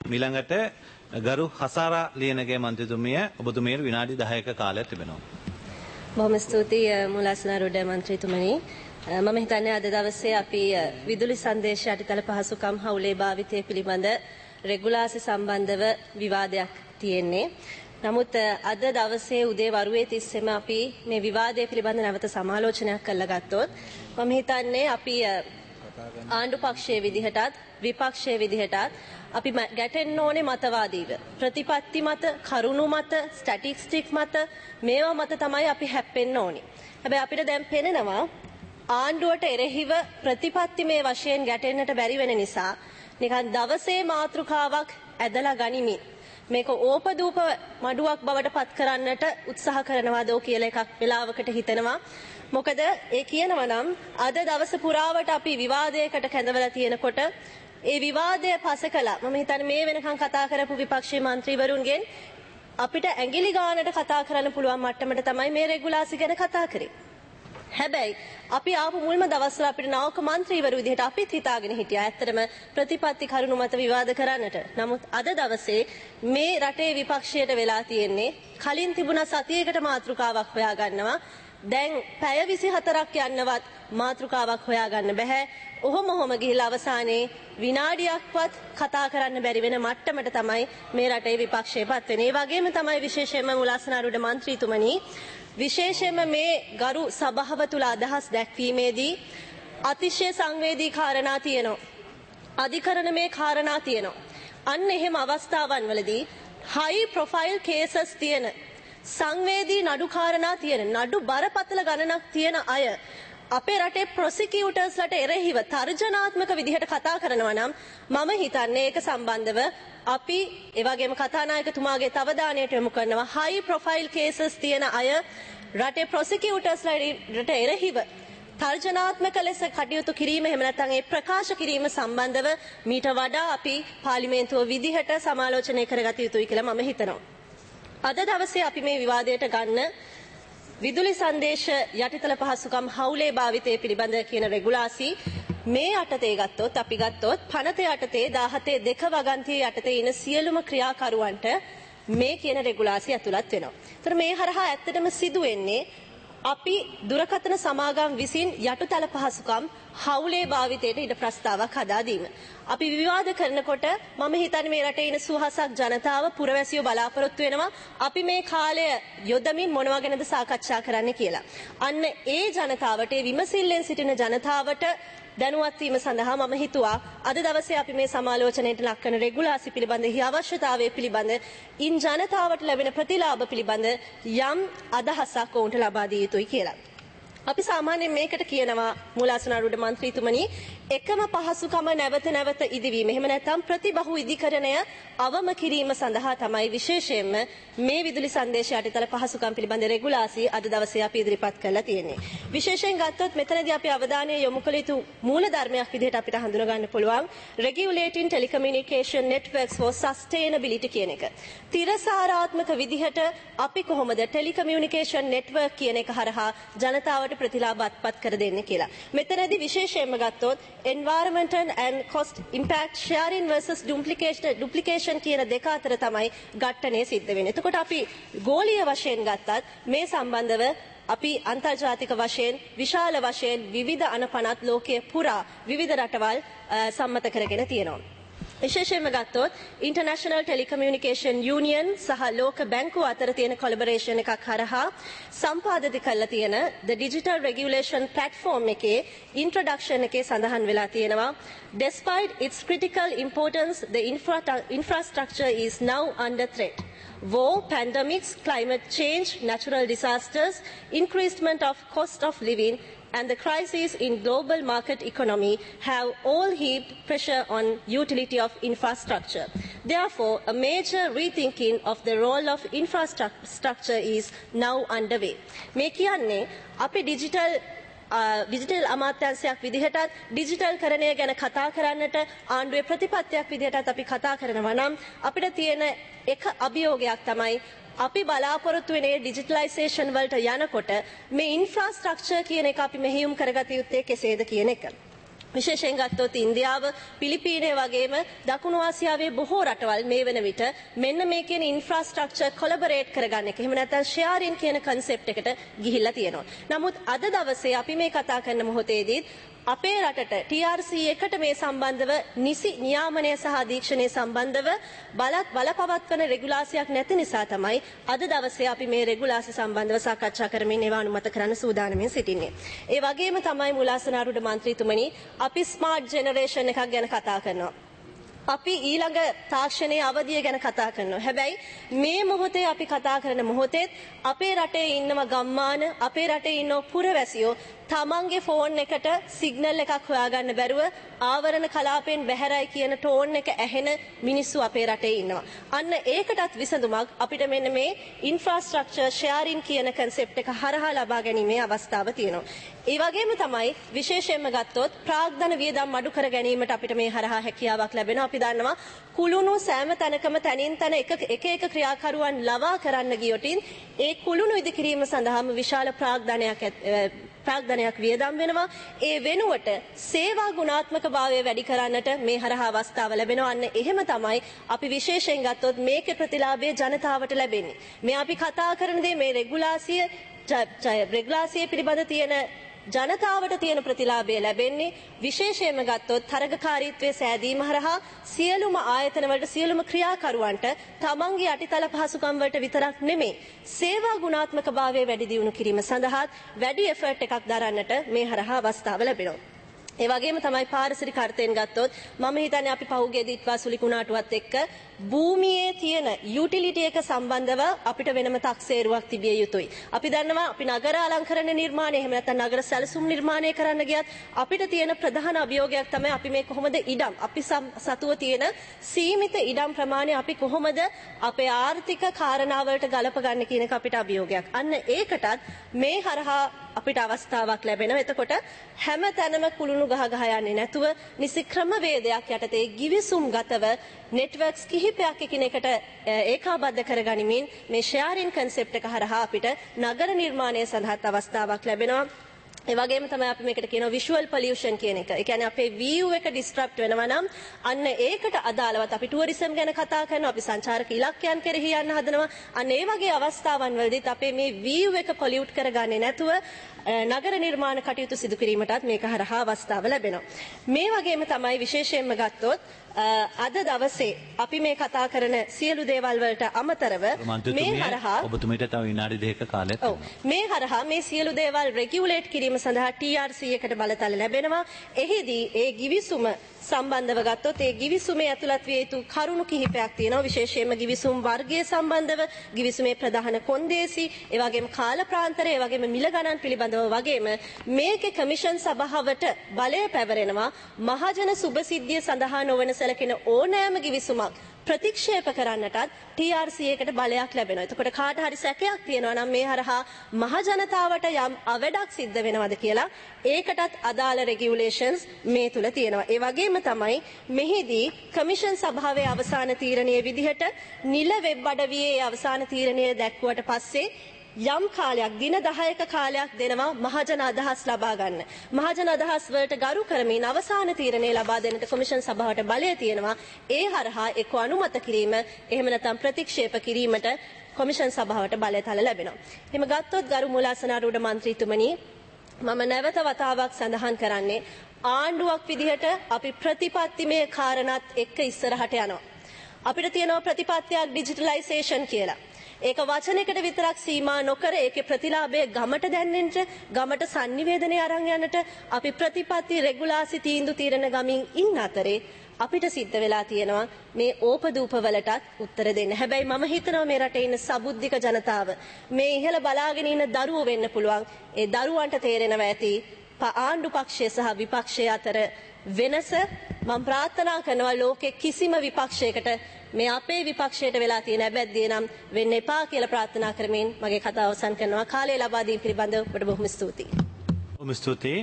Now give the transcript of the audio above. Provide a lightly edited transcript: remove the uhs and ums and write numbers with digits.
මිළඟට ගරු හසාරා ලියනගේ මන්ත්‍රීතුමිය ඔබතුමියට විනාඩි 10ක කාලයක් තිබෙනවා. බොහොම ස්තුතියි මුලාසනාරුඩ මන්ත්‍රීතුමනි. මම හිතන්නේ අද දවසේ අපි විදුලි සංදේශ යටිතල පහසුකම් හවුලේ භාවිතය පිළිබඳ රෙගුලාසි සම්බන්ධව විවාදයක් තියෙන්නේ. නමුත් අද දවසේ උදේ වරුවේ තිස්සෙම අපි මේ විවාදය පිළිබඳ නැවත සමාලෝචනයක් කරලා ගත්තොත් මම හිතන්නේ අපි ආණ්ඩු පක්ෂයේ විදිහටත් විපක්ෂයේ විදිහටත් අපි ගැටෙන්න ඕනේ මතවාදීව. ප්‍රතිපත්ති මත, කරුණු මත, ස්ටැටිස්ටික් මත මේවා මත තමයි අපි හැප්පෙන්න ඕනේ. හැබැයි අපිට දැන් පේනවා ආණ්ඩුවට එරෙහිව ප්‍රතිපත්තිමය වශයෙන් ගැටෙන්නට බැරි වෙන නිසා නිකන් දවසේ මාතෘකාවක් ඇදලා ගනිමින් මේක ඕපදූප මඩුවක් බවට පත් කරන්නට උත්සාහ කරනවාදෝ කියලා එකක් වෙලාවකට හිතෙනවා. මොකද ඒ කියනවා නම් අද දවස පුරාවට අපි විවාදයකට කැඳවලා තියෙනකොට ඒ විවාදය පසකලා මම හිතන්නේ මේ වෙනකන් කතා කරපු විපක්ෂයේ മന്ത്രിවරුන්ගෙන් අපිට ඇඟිලි ගානට කතා කරන්න පුළුවන් මට්ටමට තමයි මේ රෙගුලාසි ගැන කතා කරේ. හැබැයි අපි ආපු මුල්ම දවස්වල අපිට නායක മന്ത്രിවරු විදිහට අපිත් හිතාගෙන හිටියා ඇත්තටම ප්‍රතිපත්ති කරුණු මත විවාද කරන්නට. නමුත් අද දවසේ මේ රටේ විපක්ෂයට වෙලා තියෙන්නේ කලින් තිබුණ සතියේකට මාතෘකාවක් හොයා ගන්නවා. දැන් පැය 24ක් යන්නවත් මාතෘකාවක් හොයාගන්න බෑ. ඔහොම ගිහිල්ලා අවසානයේ විනාඩියක්වත් කතා කරන්න බැරි වෙන මට්ටමට තමයි මේ රටේ විපක්ෂයපත් වෙන්නේ. ඒ වගේම තමයි විශේෂයෙන්ම මුලාසනාරුඩ මන්ත්‍රීතුමනි විශේෂයෙන්ම මේ ගරු සභාව තුල අදහස් දැක්වීමේදී අතිශය සංවේදී කාරණා තියෙනවා. අධිකරණමේ කාරණා තියෙනවා. අන්න එහෙම අවස්ථාවන් වලදී high profile cases තියෙන සංවේදී නඩු කාරණා තියෙන නඩු බරපතල ගණනක් තියෙන අය අපේ රටේ ප්‍රොසිකියුටර්ස්ලට එරෙහිව තර්ජනාත්මක විදිහට කතා කරනවා නම් මම හිතන්නේ ඒක සම්බන්ධව අපි ඒ වගේම කතානායකතුමාගේ අවධානයට යොමු කරනවා high profile cases තියෙන අය රටේ ප්‍රොසිකියුටර්ස්ලට එරෙහිව තර්ජනාත්මක ලෙස කටයුතු කිරීම එහෙම නැත්නම් ඒ ප්‍රකාශ කිරීම සම්බන්ධව මීට වඩා අපි පාර්ලිමේන්තුව විදිහට සමාලෝචනය කරගත යුතුයි කියලා මම හිතනවා. අද දවසේ අපි මේ විවාදයට ගන්න විදුලි සංදේශ යටිතල පහසුකම් හවුලේ භාවිතය පිළිබඳ කියන රෙගුලාසි මේ යටතේ ගත්තොත් අපි ගත්තොත් පනත යටතේ 17 දෙක වගන්තිය යටතේ ඉන සියලුම ක්‍රියාකරුවන්ට මේ කියන රෙගුලාසි ඇතුළත් වෙනවා. ඒතර මේ හරහා ඇත්තටම සිදු වෙන්නේ අපි දුරකථන සමාගම් විසින් යටිතල පහසුකම් හවුලේ භාවිතයට ඉඩ ප්‍රස්තාවක් හදා දීම. අපි විවාද කරනකොට මම හිතන්නේ මේ රටේ ඉන්න සුවහසක් ජනතාව පුරවැසියෝ බලාපොරොත්තු වෙනවා අපි මේ කාලය යොදමින් මොනවා ගැනද සාකච්ඡා කරන්න කියලා. අන්න ඒ ජනතාවට ඒ විමසිල්ලෙන් සිටින ජනතාවට දැනුවත් වීම සඳහා මම හිතුවා අද දවසේ අපි මේ සමාලෝචනයට ලක් කරන රෙගුලාසි පිළිබඳ අවශ්‍යතාවය පිළිබඳ ඉන් ජනතාවට ලැබෙන ප්‍රතිලාභ පිළිබඳ යම් අදහසක් ඔවුන්ට ලබා දිය යුතුයි කියලා. අපි සාමාන්‍යයෙන් මේකට කියනවා මුලාසනාරුඩ මන්ත්‍රීතුමනි එකම පහසුකම නැවත ඉදිවීම. එහෙම නැත්නම් ප්‍රතිබහු ඉදිකරණය අවම කිරීම සඳහා තමයි විශේෂයෙන්ම මේ විදුලි සංදේශ යටිතල පහසුකම් පිළිබඳ රෙගුලාසි අද දවසේ අපි ඉදිරිපත් කරලා තියෙන්නේ. විශේෂයෙන් ගත්තොත් මෙතනදී අපි අවධානය යොමු කළ යුතු මූල ධර්මයක් විදිහට අපිට හඳුනා ගන්න පුළුවන් regulating telecommunication networks for sustainability කියන එක. තිරසාරාත්මක විදිහට අපි කොහොමද ටෙලිකමියුනිකේෂන් නෙට්වර්ක් කියන එක හරහා ජනතාවට ප්‍රතිලාභ අත්පත් කර දෙන්නේ කියලා. මෙතනදී විශේෂයෙන්ම ගත්තොත් environmental and cost impact sharing versus duplication කියන දෙක අතර තමයි ගැටණය සිද්ධ වෙන්නේ. එතකොට අපි ගෝලීය වශයෙන් ගත්තත් මේ සම්බන්ධව අපි අන්තර්ජාතික වශයෙන් විශාල වශයෙන් විවිධ අනපනත් ලෝකයේ පුරා විවිධ රටවල් සම්මත කරගෙන තියෙනවා. විශේෂයෙන්ම ගත්තොත් International Telecommunication Union සහ ලෝක බැංකුව අතර තියෙන කොලැබොරේෂන් එකක් හරහා සම්පාදිත කරලා තියෙන the digital regulation platform එකේ introduction එකේ සඳහන් වෙලා තියෙනවා despite its critical importance the infrastructure is now under threat. War, pandemics, climate change, natural disasters, increasement of cost of living and the crisis in global market economy have all heaped pressure on utility of infrastructure. Therefore, a major rethinking of the role of infrastructure is now underway. මේ කියන්නේ අපි digital අමාත්‍යාංශයක් විදිහටත් digital කරණය ගැන කතා කරන්නට ආණ්ඩුවේ ප්‍රතිපත්තියක් විදිහටත් අපි කතා කරනවා නම් අපිට තියෙන එක අභියෝගයක් තමයි අපි බලාපොරොත්තු වෙන ඩිජිටලයිසේෂන් වලට යනකොට මේ ඉන්ෆ්‍රාස්ට්‍රක්චර් කියන එක අපි මෙහෙයුම් කරගත යුත්තේ කෙසේද කියන එක. විශේෂයෙන් ගත්තොත් ඉන්දියාව, පිලිපීනය වගේම දකුණු ආසියාවේ බොහෝ රටවල් මේ වන විට මෙන්න මේ කියන ඉන්ෆ්‍රාස්ට්‍රක්චර් කොලැබොරේට් කරගන්න එක. එහෙම නැත්නම් ෂෙයාරින් කියන කන්සෙප්ට් එකට ගිහිල්ලා තියෙනවා. නමුත් අද දවසේ අපි මේ කතා කරන මොහොතේදී අපේ රටට TRC එකට මේ සම්බන්ධව නිසි නියාමනය සහ අධීක්ෂණය සම්බන්ධව බලපවත්වන රෙගුලාසියක් නැති නිසා තමයි අද දවසේ අපි මේ රෙගුලාසි සම්බන්ධව සාකච්ඡා කරමින් ඒවා අනුමත කරන්න සූදානමින් සිටින්නේ. ඒ වගේම තමයි මුලාසනාරුඩ මන්ත්‍රීතුමනි අපි ස්මාර්ට් ජෙනරේෂන් එකක් ගැන කතා කරනවා. අපි ඊළඟ තාක්ෂණයේ අවධිය ගැන කතා කරනවා. හැබැයි මේ මොහොතේ අපි කතා කරන මොහොතේ අපේ රටේ ඉන්නව ගම්මාන, අපේ රටේ ඉන්න පුරවැසියෝ තමන්ගේ ෆෝන් එකට සිග්නල් එකක් හොයාගන්න බැරුව ආවරණ කලාපයෙන් බැහැරයි කියන ටෝන් එක ඇහෙන මිනිස්සු අපේ රටේ ඉන්නවා. අන්න ඒකටත් විසඳුමක් අපිට මෙන්න මේ ඉන්ෆ්‍රාස්ට්‍රක්චර් ෂෙයාරින් කියන කන්සෙප්ට් එක හරහා ලබා ගැනීමේ අවස්ථාව තියෙනවා. ඒ වගේම තමයි විශේෂයෙන්ම ගත්තොත් ප්‍රාග්ධන වියදම් අඩු කර ගැනීමට අපිට මේ හරහා හැකියාවක් ලැබෙනවා. අපි දන්නවා කුළුණු සෑම තැනකම තනින් තන එක ක්‍රියාකරුවන් ලවා කරන්න ගියොටින් ඒ කුළුණු ඉදිකිරීම සඳහාම විශාල ප්‍රාග්ධනයක් වියදම් වෙනවා. ඒ වෙනුවට සේවා ගුණාත්මක භාවය වැඩි කරන්නට මේ හරහා අවස්ථාව ලැබෙනවා. අන්න එහෙම තමයි අපි විශේෂයෙන් ගත්තොත් මේකේ ප්‍රතිලාභය ජනතාවට ලැබෙන්නේ. මේ අපි කතා කරන දේ මේ රෙගුලාසිය පිළිබඳ තියෙන ජනතාවට තියෙන ප්‍රතිලාභය ලැබෙන්නේ විශේෂයෙන්ම ගත්තොත් තරගකාරීත්වයේ සෑදීම හරහා සියලුම ආයතනවලට සියලුම ක්‍රියාකරුවන්ට තමන්ගේ යටිතල පහසුකම් වලට විතරක් නෙමෙයි සේවා ගුණාත්මක භාවය වැඩි දියුණු කිරීම සඳහා වැඩි එෆර්ට් එකක් දරන්නට මේ හරහා අවස්ථාව ලැබෙනවා. ඒ වගේම තමයි පාරිසරික අර්ථයෙන් ගත්තොත් මම හිතන්නේ අපි පහුගිය දිත්වා සුලිකුණාටුවත් එක්ක භූමියේ තියෙන යුටිලිටි එක සම්බන්ධව අපිට වෙනම තක්සේරුවක් තිබිය යුතුයි. අපි දන්නවා අපි නගර අලංකරණ නිර්මාණය එහෙම නැත්නම් නගර සැලසුම් නිර්මාණය කරන්න ගියත් අපිට තියෙන ප්‍රධාන අභියෝගයක් තමයි අපි මේ කොහොමද ඉඩම් අපි සතුව තියෙන සීමිත ඉඩම් ප්‍රමාණය අපි කොහොමද අපේ ආර්ථික කාරණාවලට ගලප ගන්න කියන එක අපිට අභියෝගයක්. අන්න ඒකටත් මේ හරහා අපිට අවස්ථාවක් ලැබෙනවා. එතකොට හැම තැනම කුළුණු ගහ යන්නේ නැතුව නිසි ක්‍රමවේදයක් යටතේ ගිවිසුම්ගතව නෙට්වර්ක්ස් කිහිපයක් එකිනෙකට ඒකාබද්ධ කරගනිමින් මේ ෂෙයාරින් කන්සෙප්ට් එක හරහා අපිට නගර නිර්මාණය සඳහා අවස්ථාවක් ලැබෙනවා. ඒ වගේම තමයි අපි මේකට කියනවා විෂුවල් පොලියුෂන් කියන එක. ඒ කියන්නේ අපේ view එක ඩිස්ට්‍රප්ට් වෙනවා නම් අන්න ඒකට අදාළවත් අපි ටුවරිසම් ගැන කතා කරනවා, අපි සංචාරක ඉලක්කයන් කෙරෙහි යන්න හදනවා. අන්න ඒ වගේ අවස්ථාවන් වලදීත් අපේ මේ view එක පොලියුට් කරගන්නේ නැතුව නගර නිර්මාණ කටයුතු සිදු කිරීමටත් මේක හරහා අවස්ථාව ලැබෙනවා. මේ වගේම තමයි විශේෂයෙන්ම ගත්තොත් අද දවසේ අපි මේ කතා කරන සියලු දේවල් වලට අමතරව මේ හරහා ඔබතුමීට තව විනාඩි 2ක කාලයක් තියෙනවා. මේ හරහා මේ සියලු දේවල් රෙගියුලේට් කිරීම සඳහා TRC එකට බලතල ලැබෙනවා. එහිදී ඒ ගිවිසුම සම්බන්ධව ගත්තොත් ඒ ගිවිසුමේ ඇතුළත් විය යුතු කරුණු කිහිපයක් තියෙනවා. විශේෂයෙන්ම ගිවිසුම් වර්ගය සම්බන්ධව, ගිවිසුමේ ප්‍රධාන කොන්දේසි, ඒ වගේම කාල ප්‍රාන්තරය, ඒ වගේම මිල ගණන් පිළිබඳව වගේම මේකේ කමිෂන් සභාවට බලය පැවරෙනවා. මහජන සුබසිද්ධිය සඳහා නොවන සැලකෙන ඕනෑම ගිවිසුමක් ප්‍රතික්ෂේප කරන්නටත් TRC එකට බලයක් ලැබෙනවා. එතකොට කාට හරි සැකයක් තියෙනවා නම් මේ හරහා මහ ජනතාවට යම් අවඩක් සිද්ධ වෙනවද කියලා ඒකටත් අදාළ රෙගියුලේෂන්ස් මේ තුල තියෙනවා. ඒ වගේම තමයි මෙහිදී කමිෂන් සභාවේ අවසාන තීරණයේ විදිහට නිල වෙබ් අඩවියේ අවසාන තීරණය දැක්වුවට පස්සේ යම් කාලයක් දින 10ක කාලයක් දෙනවා මහජන අදහස් ලබා ගන්න. මහජන අදහස් වලට ගරු කරමින් අවසාන තීරණය ලබා දෙන්නට කොමිෂන් සභාවට බලය තියෙනවා. ඒ හරහා එක්ක අනුමත කිරීම එහෙම නැත්නම් ප්‍රතික්ෂේප කිරීමට කොමිෂන් සභාවට බලතල ලැබෙනවා. එහෙම ගත්තොත් ගරු මුලාසනාරුඩ මන්ත්‍රීතුමනි මම නැවත වතාවක් සඳහන් කරන්නේ ආණ්ඩුවක් විදිහට අපි ප්‍රතිපත්තිමය කාරණාත් එක්ක ඉස්සරහට යනවා. අපිට තියෙනවා ප්‍රතිපත්තියක් ඩිජිටලයිසේෂන් කියලා. ඒක වචනයකට විතරක් සීමා නොකර ඒකේ ප්‍රතිලාභය ගමට දැන්නෙන්න, ගමට sannivedanaya අරන් යන්නට අපි ප්‍රතිපත්ති රෙගුලාසි තීන්දුව తీරන ගමින් ඉන්න අතරේ අපිට සිද්ධ වෙලා තියෙනවා මේ ඕපදූප වලටත් උත්තර දෙන්න. හැබැයි මම හිතනවා මේ රටේ ඉන්න සබුද්ධික ජනතාව මේ ඉහළ බලාගෙන ඉන්න දරුවෝ වෙන්න පුළුවන්. ඒ දරුවන්ට තේරෙනවා ඇති ආණ්ඩු පක්ෂය සහ විපක්ෂය අතර වෙනස. මම ප්‍රාර්ථනා කරනවා ලෝකේ කිසිම විපක්ෂයකට මේ අපේ විපක්ෂයට වෙලා තියෙන අබැද්දිය නම් වෙන්න එපා කියලා ප්‍රාර්ථනා කරමින් මගේ කතාව අවසන් කරනවා. කාලය ලබා දීම පිළිබඳව ඔබට බොහොම ස්තුතියි. බොහොම ස්තුතියි.